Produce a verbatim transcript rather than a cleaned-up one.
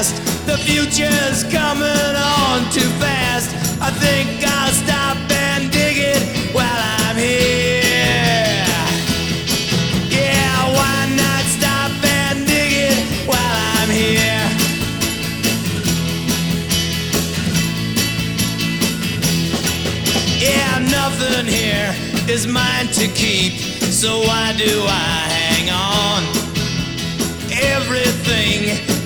past. The future's coming on too fast. I think I'll stop and dig it while I'm here. Yeah, why not stop and dig it while I'm here? Yeah, nothing here is mine to keep, so why do I hang on? Everything